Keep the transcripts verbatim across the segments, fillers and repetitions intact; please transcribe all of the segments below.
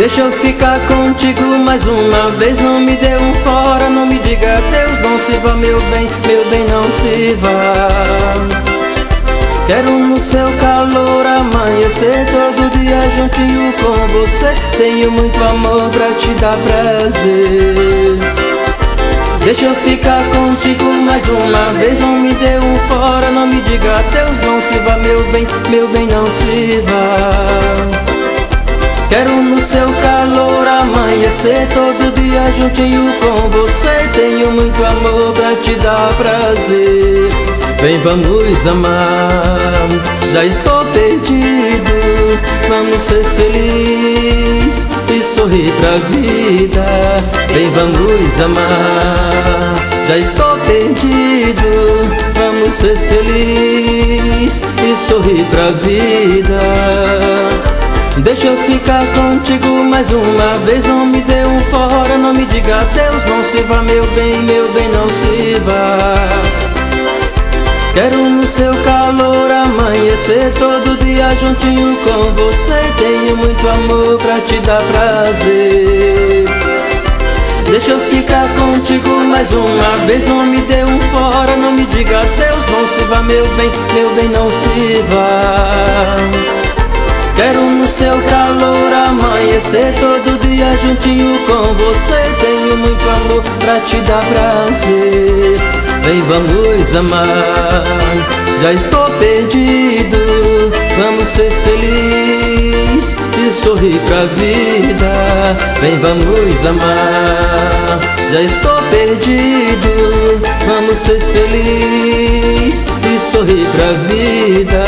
Deixa eu ficar contigo mais uma vez, não me dê um fora, não me diga adeus, não se vá meu bem, meu bem não se vá. Quero no seu calor amanhecer, todo dia juntinho com você. Tenho muito amor pra te dar prazer. Deixa eu ficar contigo mais uma vez, não me dê um fora, não me diga adeus, não se vá meu bem, meu bem não se vá. Quero no seu calor amanhecer, todo dia juntinho com você. Tenho muito amor pra te dar prazer. Vem, vamos amar, já estou perdido. Vamos ser felizes e sorrir pra vida. Vem, vamos amar, já estou perdido. Vamos ser felizes e sorrir pra vida. Deixa eu ficar contigo mais uma vez, não me dê um fora, não me diga adeus, não se vá meu bem, meu bem não se vá. Quero no seu calor amanhecer, todo dia juntinho com você. Tenho muito amor pra te dar prazer. Deixa eu ficar contigo mais uma vez, não me dê um fora, não me diga adeus, não se vá meu bem, meu bem não se vá. Quero no seu calor amanhecer, todo dia juntinho com você. Tenho muito amor pra te dar prazer. Vem, vamos amar, já estou perdido. Vamos ser felizes e sorrir pra vida. Vem, vamos amar, já estou perdido. Vamos ser felizes e sorrir pra vida.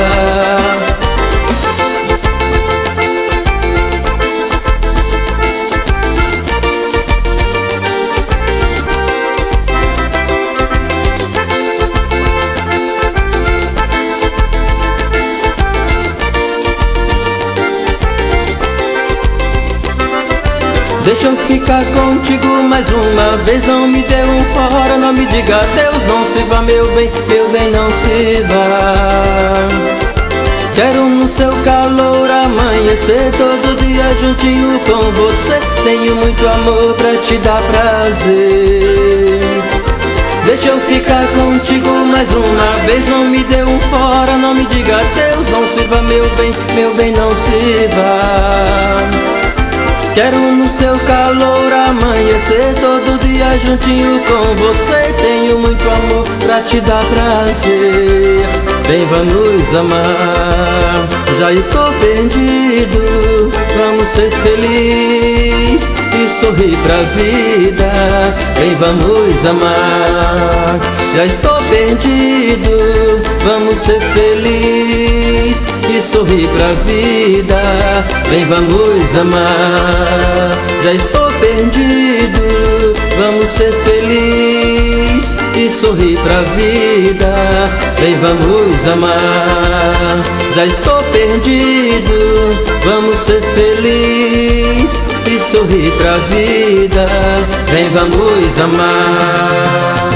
Deixa eu ficar contigo mais uma vez, não me dê um fora, não me diga adeus, não se vá meu bem, meu bem não se vá. Quero no seu calor amanhecer, todo dia juntinho com você. Tenho muito amor pra te dar prazer. Deixa eu ficar contigo mais uma vez, não me dê um fora, não me diga adeus, não se vá meu bem, meu bem não se vá. Quero no seu calor amanhecer, todo dia juntinho com você. Tenho muito amor pra te dar prazer. Vem, vamos amar, já estou perdido. Vamos ser felizes e sorrir pra vida. Vem, vamos amar, já estou perdido. Vamos ser felizes e sorrir pra vida. Vem, vamos amar, já estou perdido. Vamos ser felizes e sorrir pra vida. Vem, vamos amar, já estou perdido. Vamos ser felizes e sorrir pra vida. Vem, vamos amar.